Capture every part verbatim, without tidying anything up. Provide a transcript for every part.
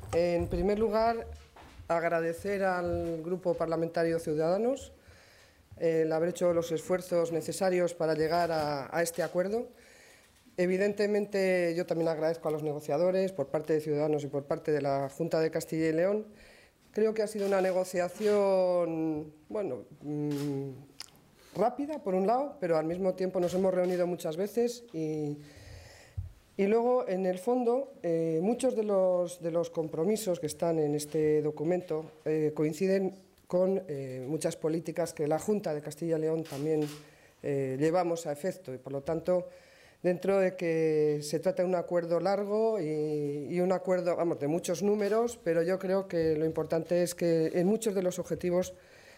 En primer lugar, agradecer al Grupo Parlamentario Ciudadanos el haber hecho los esfuerzos necesarios para llegar a, a este acuerdo. Evidentemente, yo también agradezco a los negociadores por parte de Ciudadanos y por parte de la Junta de Castilla y León. Creo que ha sido una negociación, bueno, mmm, rápida por un lado, pero al mismo tiempo nos hemos reunido muchas veces y, y luego, en el fondo, eh, muchos de los, de los compromisos que están en este documento eh, coinciden con eh, muchas políticas que la Junta de Castilla y León también eh, llevamos a efecto y, por lo tanto, dentro de que se trata de un acuerdo largo y, y un acuerdo, vamos, de muchos números, pero yo creo que lo importante es que en muchos de los objetivos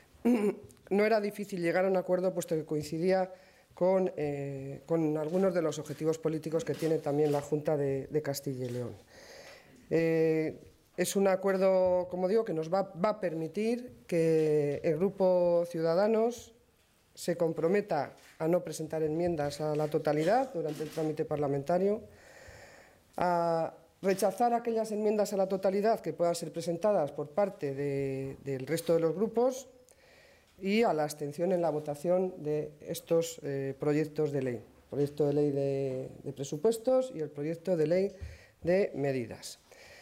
no era difícil llegar a un acuerdo, puesto que coincidía con, eh, con algunos de los objetivos políticos que tiene también la Junta de, de Castilla y León. Eh, es un acuerdo, como digo, que nos va, va a permitir que el Grupo Ciudadanos se comprometa a no presentar enmiendas a la totalidad durante el trámite parlamentario, a rechazar aquellas enmiendas a la totalidad que puedan ser presentadas por parte de, del resto de los grupos y a la abstención en la votación de estos eh, proyectos de ley, el proyecto de ley de, de presupuestos y el proyecto de ley de medidas.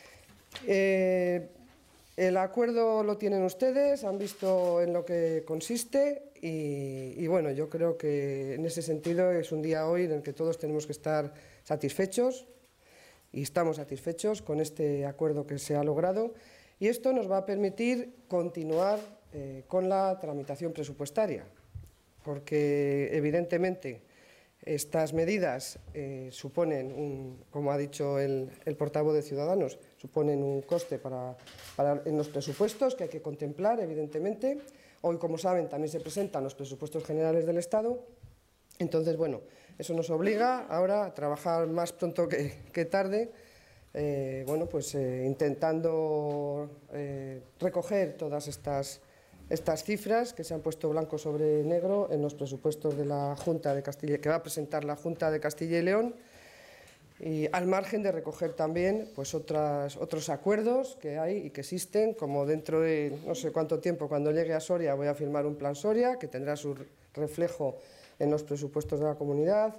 Eh, El acuerdo lo tienen ustedes, han visto en lo que consiste y, y bueno, yo creo que en ese sentido es un día hoy en el que todos tenemos que estar satisfechos y estamos satisfechos con este acuerdo que se ha logrado, y esto nos va a permitir continuar eh, con la tramitación presupuestaria, porque evidentemente estas medidas eh, suponen, un, como ha dicho el, el portavoz de Ciudadanos, suponen un coste para, para, en los presupuestos que hay que contemplar, evidentemente. Hoy, como saben, también se presentan los presupuestos generales del Estado. Entonces, bueno, eso nos obliga ahora a trabajar más pronto que, que tarde, eh, bueno, pues eh, intentando eh, recoger todas estas Estas cifras que se han puesto blanco sobre negro en los presupuestos de la Junta de Castilla, que va a presentar la Junta de Castilla y León, y al margen de recoger también pues otras, otros acuerdos que hay y que existen, como dentro de no sé cuánto tiempo, cuando llegue a Soria, voy a firmar un plan Soria que tendrá su reflejo en los presupuestos de la comunidad.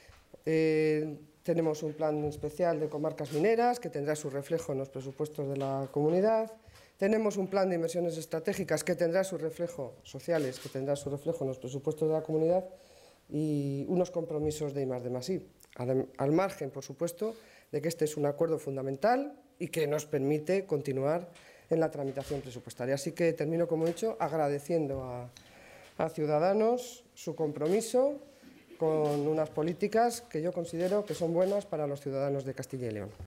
Eh, tenemos un plan especial de comarcas mineras que tendrá su reflejo en los presupuestos de la comunidad. Tenemos un plan de inversiones estratégicas que tendrá su reflejo, sociales, que tendrá su reflejo en los presupuestos de la comunidad, y unos compromisos de I más D más I, al, al margen, por supuesto, de que este es un acuerdo fundamental y que nos permite continuar en la tramitación presupuestaria. Así que termino, como he dicho, agradeciendo a, a Ciudadanos su compromiso con unas políticas que yo considero que son buenas para los ciudadanos de Castilla y León.